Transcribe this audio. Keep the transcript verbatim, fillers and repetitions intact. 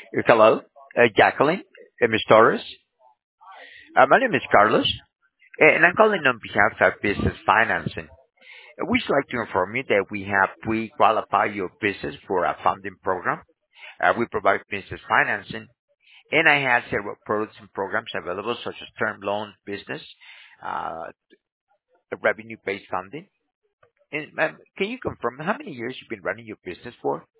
Uh, Hello, uh, Jacqueline, uh, Miz Torres. Uh, my name is Carlos, uh, and I'm calling on behalf of Business Financing. Uh, We'd like to inform you that we have pre-qualified your business for a funding program. Uh, we provide business financing, and I have several products and programs available, such as term loan business, uh, revenue-based funding. And um, can you confirm how many years you've been running your business for?